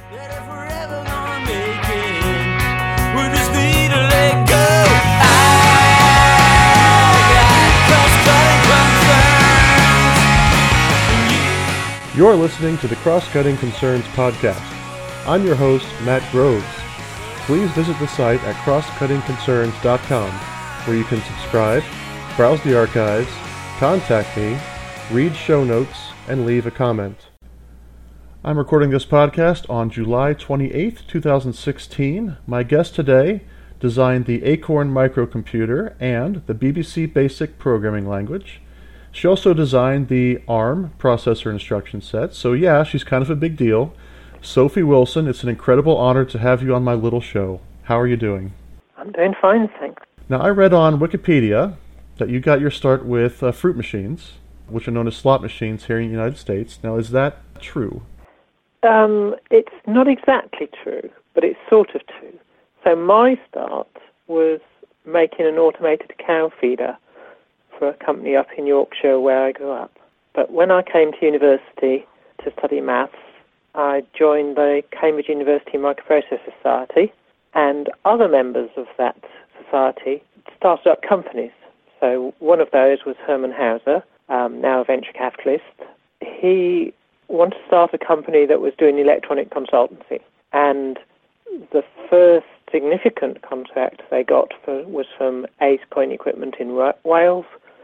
That if we're ever gonna make it, we just need to let go. I got cross-cutting concerns. You're listening to the Cross-Cutting Concerns podcast. I'm your host, Matt Groves. Please visit the site at crosscuttingconcerns.com, where you can subscribe, browse the archives, contact me, read show notes, and leave a comment. I'm recording this podcast on July 28th, 2016. My guest today designed the Acorn microcomputer and the BBC Basic programming language. She also designed the ARM processor instruction set, so yeah, she's kind of a big deal. Sophie Wilson, it's an incredible honor to have you on my little show. How are you doing? I'm doing fine, thanks. Now, I read on Wikipedia that you got your start with fruit machines, which are known as slot machines here in the United States. Now, is that true? It's not exactly true, but it's sort of true. So my start was making an automated cow feeder for a company up in Yorkshire where I grew up. But when I came to university to study maths, I joined the Cambridge University Microprocessor Society, and other members of that society started up companies. So one of those was Herman Hauser, now a venture capitalist. He wanted to start a company that was doing electronic consultancy, and the first significant contract they got was from Ace Point Equipment in Wales,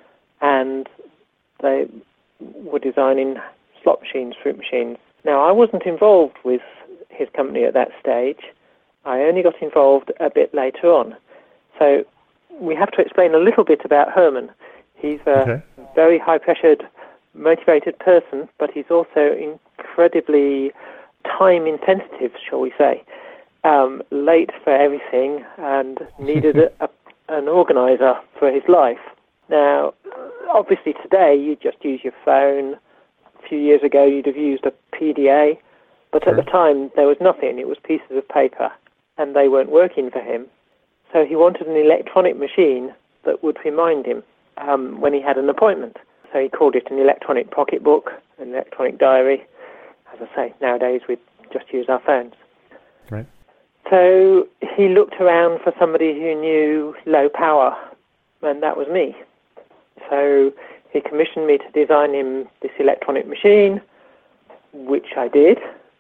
and they were designing slot machines, fruit machines. Now, I wasn't involved with his company at that stage. I only got involved a bit later on. So we have to explain a little bit about Herman. He's a very high-pressured, motivated person, but he's also incredibly time-intensive, shall we say. Late for everything and needed an organizer for his life. Now, obviously today you just use your phone. A few years ago you'd have used a PDA, but at the time there was nothing. It was pieces of paper, and they weren't working for him. So he wanted an electronic machine that would remind him when he had an appointment. So he called it an electronic pocketbook, an electronic diary. As I say, nowadays we just use our phones. Right. So he looked around for somebody who knew low power, and that was me. So he commissioned me to design him this electronic machine, which I did.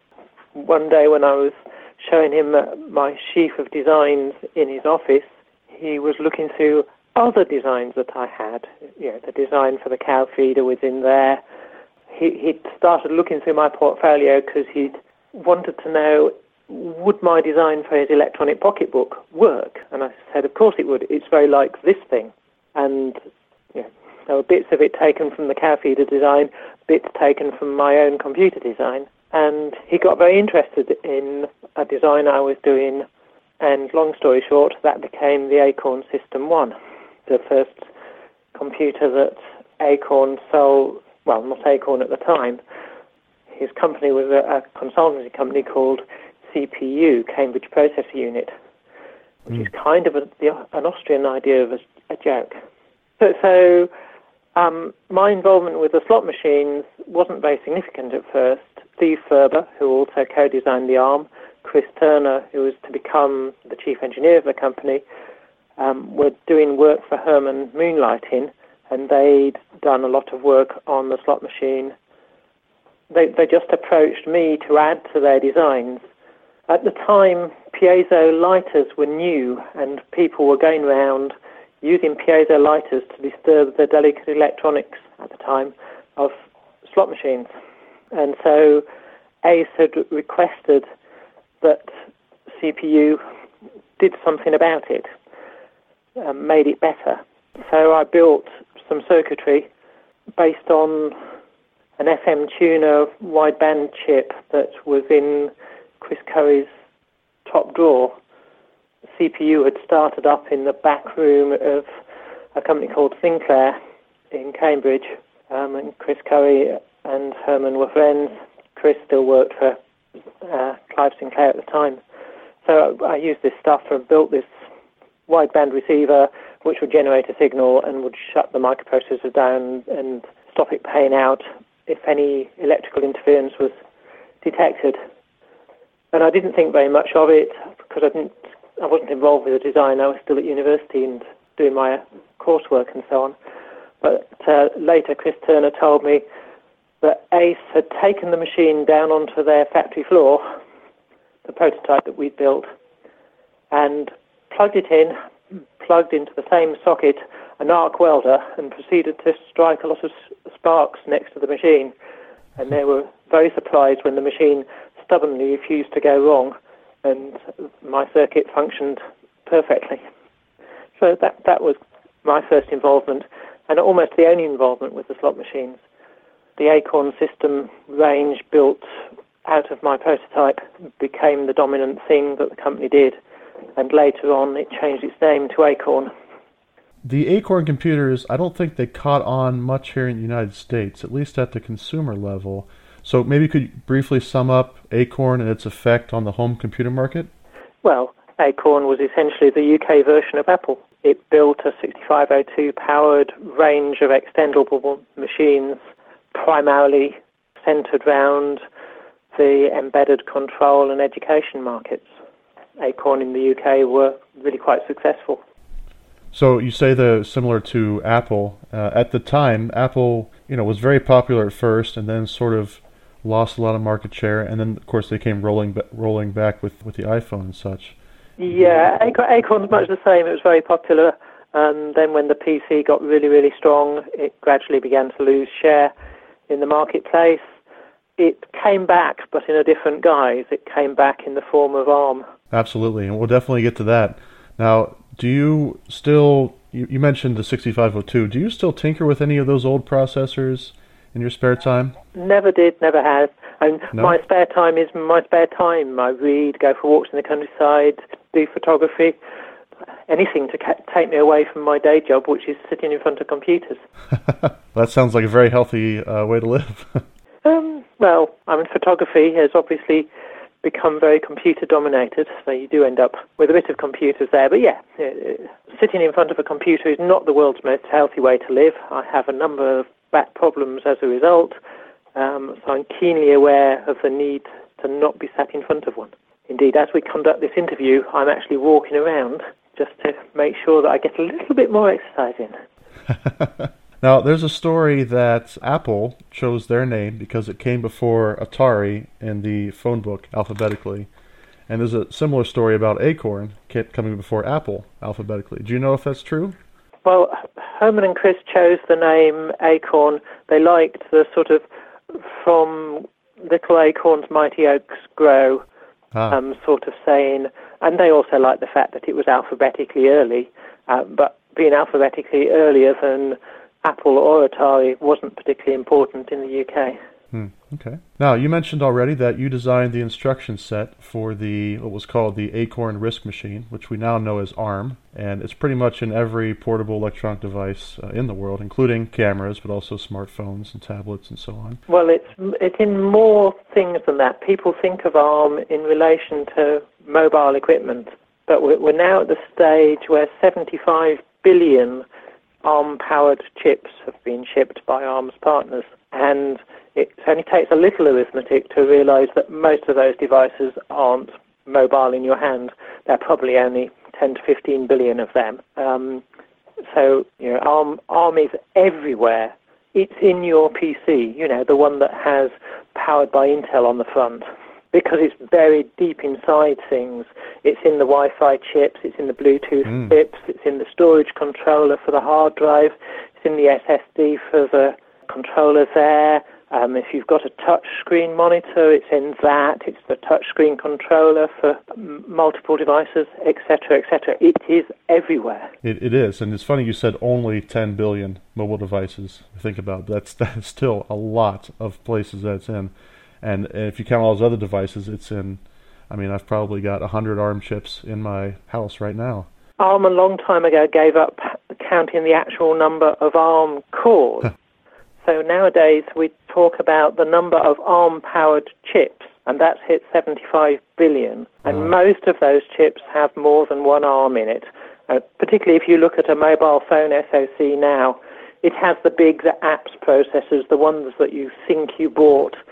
One day when I was showing him my sheaf of designs in his office, he was looking through other designs that I had. You know, the design for the cow feeder was in there. He'd started looking through my portfolio because he'd wanted to know, would my design for his electronic pocketbook work? And I said, of course it would. It's very like this thing. And there were bits of it taken from the cow feeder design, bits taken from my own computer design. And he got very interested in a design I was doing, and long story short, that became the Acorn System 1, the first computer that Acorn sold. Well, not Acorn at the time. His company was a consultancy company called CPU, Cambridge Processor Unit, which is kind of an Austrian idea of a joke. So my involvement with the slot machines wasn't very significant at first. Steve Ferber, who also co-designed the ARM, Chris Turner, who was to become the chief engineer of the company, were doing work for Herman moonlighting, and they'd done a lot of work on the slot machine. They just approached me to add to their designs. At the time, piezo lighters were new, and people were going around using piezo lighters to disturb the delicate electronics at the time of slot machines. And so Ace had requested that CPU did something about it, made it better. So I built some circuitry based on an FM tuner wideband chip that was in Chris Curry's top drawer. The CPU had started up in the back room of a company called Sinclair in Cambridge, and Chris Curry and Herman were friends. Chris still worked for Clive Sinclair at the time. So I used this stuff and built this wideband receiver which would generate a signal and would shut the microprocessor down and stop it paying out if any electrical interference was detected. And I didn't think very much of it because I wasn't involved with the design. I was still at university and doing my coursework and so on. But later, Chris Turner told me that Ace had taken the machine down onto their factory floor, the prototype that we'd built, and plugged it in, plugged into the same socket an arc welder, and proceeded to strike a lot of sparks next to the machine. And they were very surprised when the machine stubbornly refused to go wrong, and my circuit functioned perfectly. So that was my first involvement, and almost the only involvement with the slot machines. The Acorn system range built out of my prototype became the dominant thing that the company did, and later on it changed its name to Acorn. The Acorn computers, I don't think they caught on much here in the United States, at least at the consumer level. So maybe could you briefly sum up Acorn and its effect on the home computer market? Well, Acorn was essentially the UK version of Apple. It built a 6502 powered range of extendable machines, primarily centered around the embedded control and education markets. Acorn in the UK were really quite successful. So you say similar to Apple. At the time, Apple, was very popular at first, and then sort of lost a lot of market share, and then of course they came rolling back with the iPhone and such. Yeah, Acorn's much the same. It was very popular, and then when the PC got really, really strong, it gradually began to lose share in the marketplace. It came back, but in a different guise. It came back in the form of ARM. Absolutely, and we'll definitely get to that. Now, do you still, you mentioned the 6502, do you still tinker with any of those old processors in your spare time? Never did, never have. And No? My spare time is my spare time. I read, go for walks in the countryside, do photography, anything to take me away from my day job, which is sitting in front of computers. That sounds like a very healthy way to live. Well, photography has obviously become very computer-dominated, so you do end up with a bit of computers there. But yeah, sitting in front of a computer is not the world's most healthy way to live. I have a number of back problems as a result, so I'm keenly aware of the need to not be sat in front of one. Indeed, as we conduct this interview, I'm actually walking around just to make sure that I get a little bit more exercise in. Now, there's a story that Apple chose their name because it came before Atari in the phone book alphabetically. And there's a similar story about Acorn coming before Apple alphabetically. Do you know if that's true? Well, Herman and Chris chose the name Acorn. They liked the sort of from little acorns mighty oaks grow sort of saying. And they also liked the fact that it was alphabetically early. But being alphabetically earlier than Apple or Atari wasn't particularly important in the UK. Okay. Now, you mentioned already that you designed the instruction set for what was called the Acorn RISC machine, which we now know as ARM, and it's pretty much in every portable electronic device in the world, including cameras, but also smartphones and tablets and so on. Well, it's in more things than that. People think of ARM in relation to mobile equipment, but we're now at the stage where 75 billion ARM-powered chips have been shipped by ARM's partners, and it only takes a little arithmetic to realize that most of those devices aren't mobile in your hand. There are probably only 10 to 15 billion of them. So, ARM is everywhere. It's in your PC, the one that has powered by Intel on the front, because it's buried deep inside things. It's in the Wi-Fi chips, it's in the Bluetooth chips, it's in the storage controller for the hard drive, it's in the SSD for the controller there. If you've got a touch screen monitor, it's in that. It's the touch screen controller for multiple devices, etc., etc. It is everywhere. It is, and it's funny you said only 10 billion mobile devices. Think about it. That's still a lot of places that it's in. And if you count all those other devices, it's in, I've probably got 100 ARM chips in my house right now. ARM a long time ago gave up counting the actual number of ARM cores. So nowadays we talk about the number of ARM-powered chips, and that's hit 75 billion. And most of those chips have more than one ARM in it. Particularly if you look at a mobile phone SoC now, it has the big apps processors, the ones that you think you bought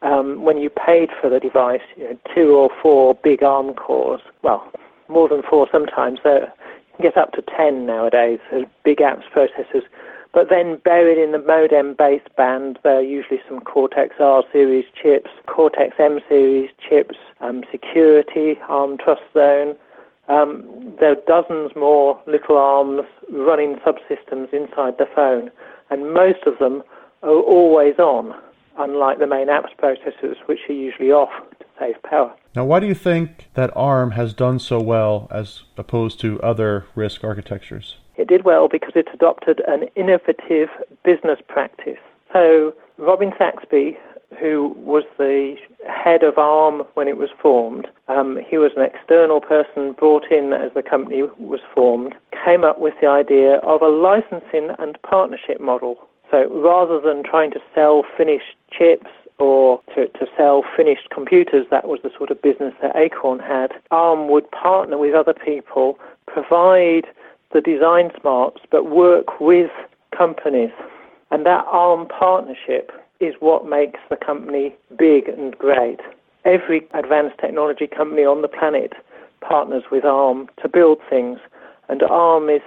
when you paid for the device, 2 or 4 big ARM cores, well, more than 4 sometimes, so you can get up to 10 nowadays, so big apps processors. But then buried in the modem baseband, there are usually some Cortex-R series chips, Cortex-M series chips, security, ARM Trust Zone. There are dozens more little ARMs running subsystems inside the phone, and most of them are always on, unlike the main apps processors, which are usually off to save power. Now, why do you think that ARM has done so well as opposed to other RISC architectures? It did well because it adopted an innovative business practice. So Robin Saxby, who was the head of ARM when it was formed, he was an external person brought in as the company was formed, came up with the idea of a licensing and partnership model. So rather than trying to sell finished chips or to sell finished computers, that was the sort of business that Acorn had, ARM would partner with other people, provide the design smarts, but work with companies. And that ARM partnership is what makes the company big and great. Every advanced technology company on the planet partners with ARM to build things, and ARM is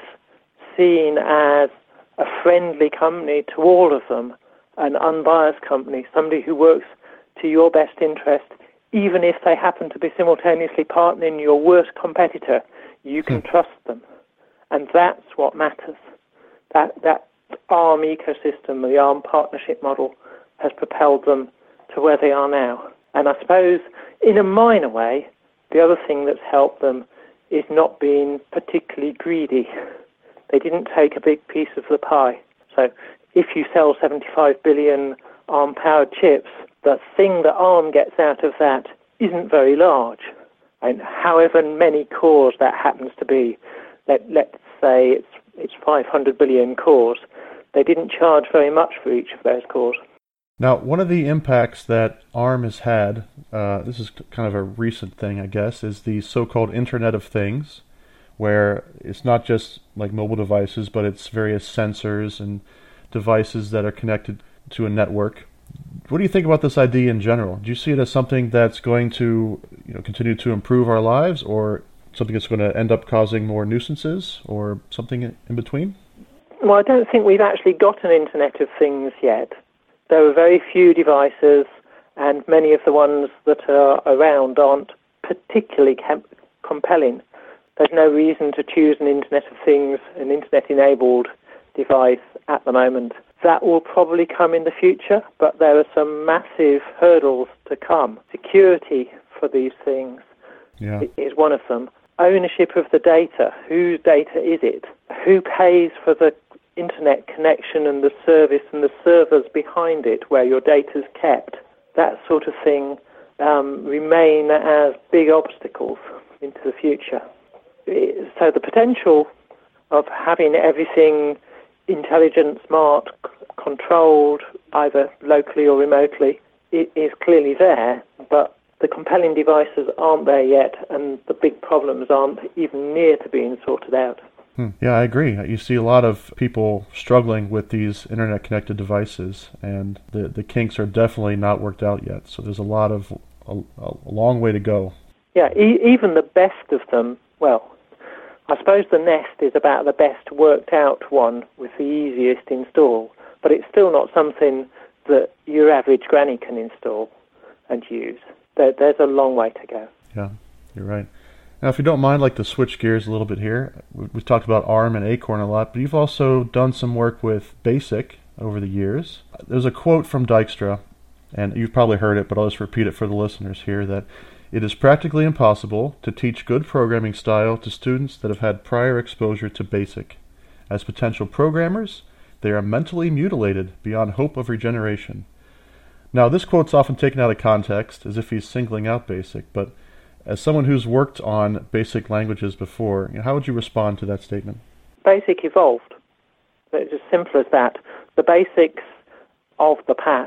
seen as a friendly company to all of them, an unbiased company, somebody who works to your best interest, even if they happen to be simultaneously partnering your worst competitor. You can trust them. And that's what matters. That ARM ecosystem, the ARM partnership model, has propelled them to where they are now. And I suppose, in a minor way, the other thing that's helped them is not being particularly greedy. They didn't take a big piece of the pie. So if you sell 75 billion ARM-powered chips, the thing that ARM gets out of that isn't very large. And however many cores that happens to be, let's say it's 500 billion cores, they didn't charge very much for each of those cores. Now, one of the impacts that ARM has had, this is kind of a recent thing, I guess, is the so-called Internet of Things, where it's not just like mobile devices, but it's various sensors and devices that are connected to a network. What do you think about this idea in general? Do you see it as something that's going to continue to improve our lives, or something that's going to end up causing more nuisances, or something in between? Well, I don't think we've actually got an Internet of Things yet. There are very few devices, and many of the ones that are around aren't particularly compelling. There's no reason to choose an Internet of Things, an Internet-enabled device at the moment. That will probably come in the future, but there are some massive hurdles to come. Security for these things is one of them. Ownership of the data. Whose data is it? Who pays for the internet connection and the service and the servers behind it where your data's kept? That sort of thing remain as big obstacles into the future. So the potential of having everything intelligent, smart, controlled, either locally or remotely, is clearly there, but the compelling devices aren't there yet, and the big problems aren't even near to being sorted out. Yeah, I agree. You see a lot of people struggling with these internet-connected devices, and the kinks are definitely not worked out yet. So there's a long way to go. Yeah, even the best of them, well, I suppose the Nest is about the best worked out one with the easiest install, but it's still not something that your average granny can install and use. There's a long way to go. Yeah, you're right. Now, if you don't mind, I'd like to switch gears a little bit here. We've talked about ARM and Acorn a lot, but you've also done some work with BASIC over the years. There's a quote from Dijkstra, and you've probably heard it, but I'll just repeat it for the listeners here, that it is practically impossible to teach good programming style to students that have had prior exposure to BASIC. As potential programmers, they are mentally mutilated beyond hope of regeneration. Now, this quote's often taken out of context, as if he's singling out BASIC, but as someone who's worked on BASIC languages before, how would you respond to that statement? BASIC evolved. It's as simple as that. The basics of the past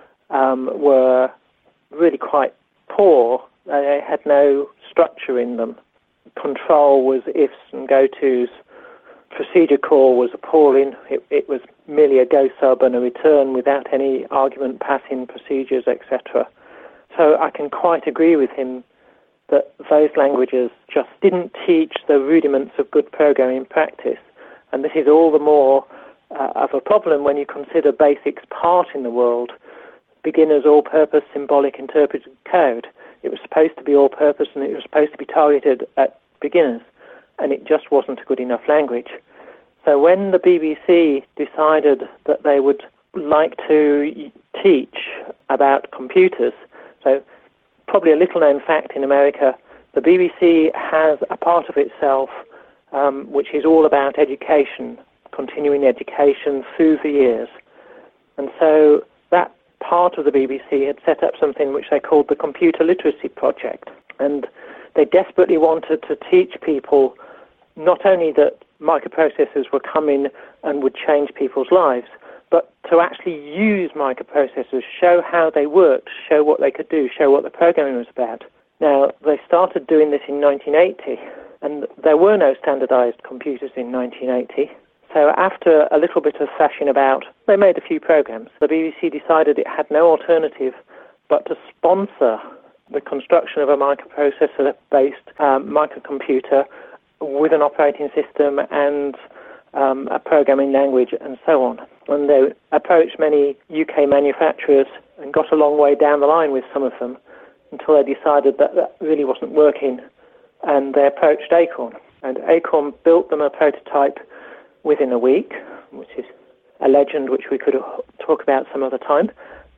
were really quite poor. They had no structure in them. Control was ifs and go-tos. procedure call was appalling. It was merely a go sub and a return without any argument passing procedures, etc. So I can quite agree with him that those languages just didn't teach the rudiments of good programming practice. And this is all the more of a problem when you consider BASIC's part in the world, beginner's all-purpose symbolic interpreted code. It was supposed to be all-purpose and it was supposed to be targeted at beginners, and it just wasn't a good enough language. So when the BBC decided that they would like to teach about computers, so probably a little-known fact in America, the BBC has a part of itself which is all about education, continuing education through the years. And so that part of the BBC had set up something which they called the Computer Literacy Project. And they desperately wanted to teach people not only that microprocessors were coming and would change people's lives, but to actually use microprocessors, show how they worked, show what they could do, show what the programming was about. Now, they started doing this in 1980, and there were no standardized computers in 1980. So after a little bit of thrashing about, they made a few programs. The BBC decided it had no alternative but to sponsor the construction of a microprocessor-based microcomputer with an operating system and a programming language and so on. And they approached many UK manufacturers and got a long way down the line with some of them until they decided that that really wasn't working, and they approached Acorn. And Acorn built them a prototype within a week, which is a legend which we could talk about some other time,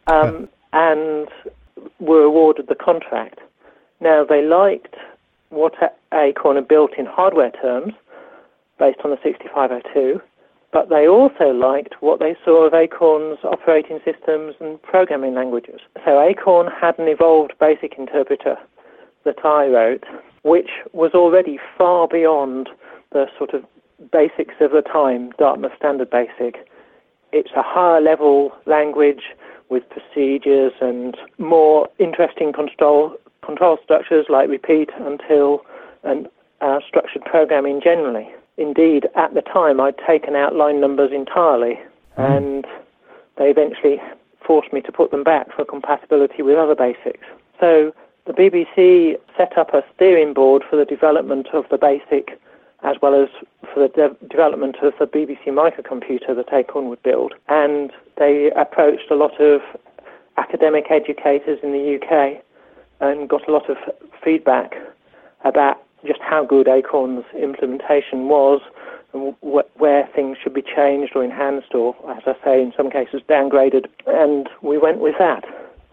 and were awarded the contract. Now, they liked what Acorn had built in hardware terms, based on the 6502, but they also liked what they saw of Acorn's operating systems and programming languages. So Acorn had an evolved BASIC interpreter that I wrote, which was already far beyond the sort of basics of the time, Dartmouth Standard Basic. It's a higher level language with procedures and more interesting control structures like repeat, until, and structured programming generally. Indeed, at the time, I'd taken out line numbers entirely, and they eventually forced me to put them back for compatibility with other basics. So the BBC set up a steering board for the development of the BASIC, as well as for the development of the BBC microcomputer that Acorn would build. And they approached a lot of academic educators in the UK and got a lot of feedback about just how good Acorn's implementation was and where things should be changed or enhanced or, as I say, in some cases downgraded. And we went with that.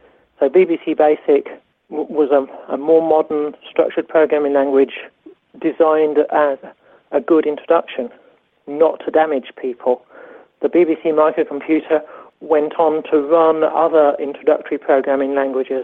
So BBC BASIC was a more modern structured programming language designed as a good introduction, not to damage people. The BBC microcomputer went on to run other introductory programming languages,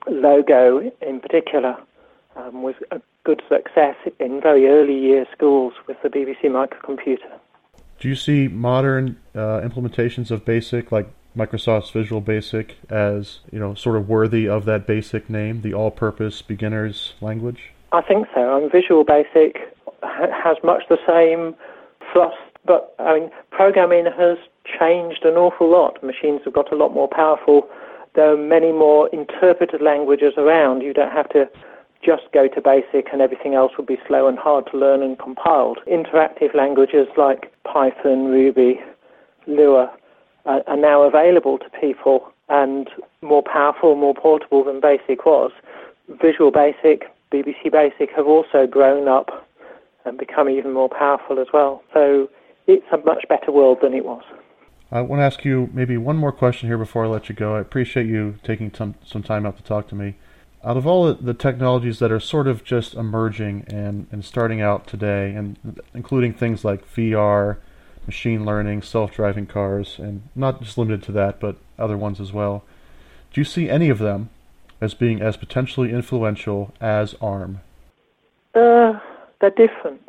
Logo in particular, with a good success in very early year schools with the BBC microcomputer. Do you see modern implementations of BASIC, like Microsoft's Visual Basic, as sort of worthy of that BASIC name, the all-purpose beginner's language? I think so. Visual Basic has much the same thrust, but programming has changed an awful lot. Machines have got a lot more powerful. There are many more interpreted languages around. You don't have to just go to BASIC and everything else will be slow and hard to learn and compiled. Interactive languages like Python, Ruby, Lua are now available to people and more powerful, more portable than BASIC was. Visual Basic, BBC BASIC have also grown up and become even more powerful as well. So it's a much better world than it was. I want to ask you maybe one more question here before I let you go. I appreciate you taking some time out to talk to me. Out of all the technologies that are sort of just emerging and starting out today, and including things like VR, machine learning, self-driving cars, and not just limited to that, but other ones as well, do you see any of them as being as potentially influential as ARM? They're different.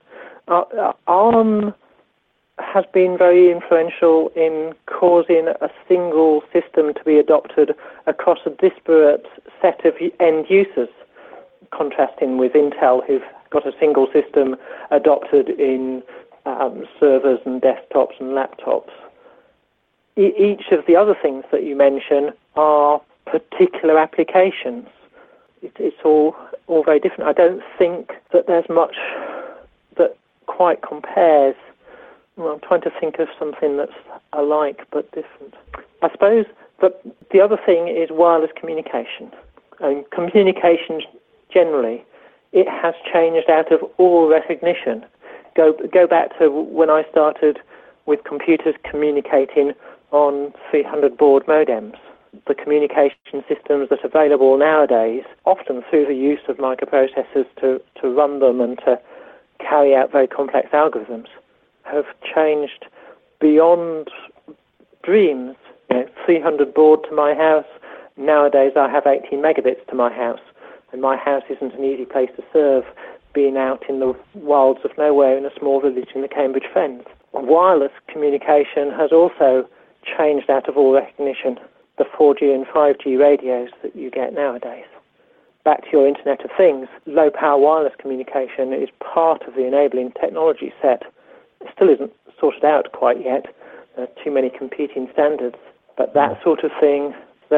ARM has been very influential in causing a single system to be adopted across a disparate set of end users, contrasting with Intel, who've got a single system adopted in servers and desktops and laptops. Each of the other things that you mention are particular applications. It's all very different. I don't think that there's much that quite compares. Well, I'm trying to think of something that's alike but different. I suppose that the other thing is wireless communication. And communications generally, it has changed out of all recognition. Go back to when I started with computers communicating on 300 baud modems. The communication systems that are available nowadays, often through the use of microprocessors to run them and to carry out very complex algorithms, have changed beyond dreams. 300 baud to my house. Nowadays I have 18 megabits to my house, and my house isn't an easy place to serve, being out in the wilds of nowhere in a small village in the Cambridge Fens. Wireless communication has also changed out of all recognition. The 4G and 5G radios that you get nowadays. Back to your Internet of Things, low-power wireless communication is part of the enabling technology set. It still isn't sorted out quite yet. There are too many competing standards. But that sort of thing,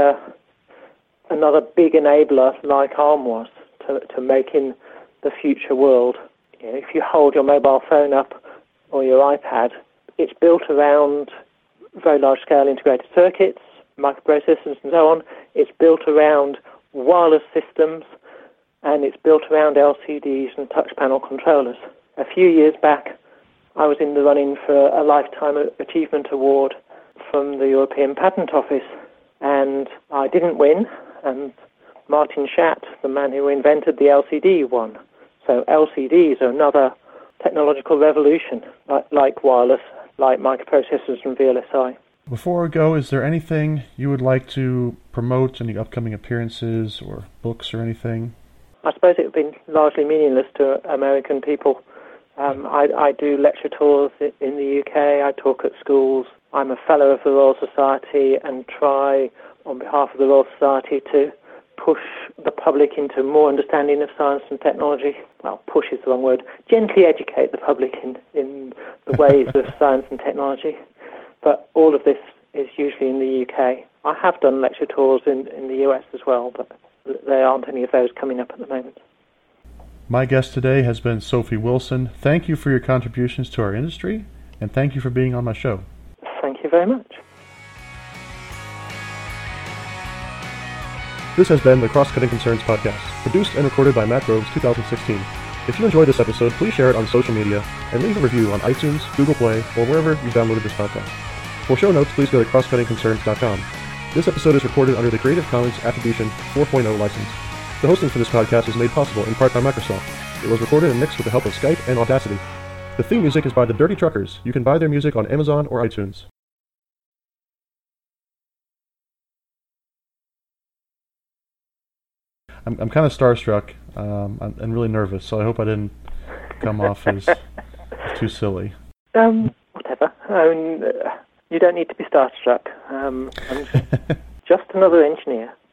another big enabler like ARM was to making the future world. If you hold your mobile phone up or your iPad, it's built around very large-scale integrated circuits, microprocessors and so on. It's built around wireless systems, and it's built around LCDs and touch panel controllers. A few years back, I was in the running for a Lifetime Achievement Award from the European Patent Office, and I didn't win, and Martin Schatt, the man who invented the LCD, won. So LCDs are another technological revolution, like wireless, like microprocessors and VLSI. Before we go, is there anything you would like to promote, any upcoming appearances or books or anything? I suppose it would be largely meaningless to American people. I do lecture tours in the UK, I talk at schools. I'm a fellow of the Royal Society and try, on behalf of the Royal Society, to push the public into more understanding of science and technology. Well, push is the wrong word. Gently educate the public in the ways of science and technology. But all of this is usually in the UK. I have done lecture tours in the US as well, but there aren't any of those coming up at the moment. My guest today has been Sophie Wilson. Thank you for your contributions to our industry, and thank you for being on my show. Thank you very much. This has been the Cross-Cutting Concerns podcast, produced and recorded by Matt Groves, 2016. If you enjoyed this episode, please share it on social media and leave a review on iTunes, Google Play, or wherever you downloaded this podcast. For show notes, please go to crosscuttingconcerns.com. This episode is recorded under the Creative Commons Attribution 4.0 license. The hosting for this podcast is made possible in part by Microsoft. It was recorded and mixed with the help of Skype and Audacity. The theme music is by the Dirty Truckers. You can buy their music on Amazon or iTunes. I'm kind of starstruck and really nervous, so I hope I didn't come off as too silly. Whatever. You don't need to be starstruck. I'm just another engineer.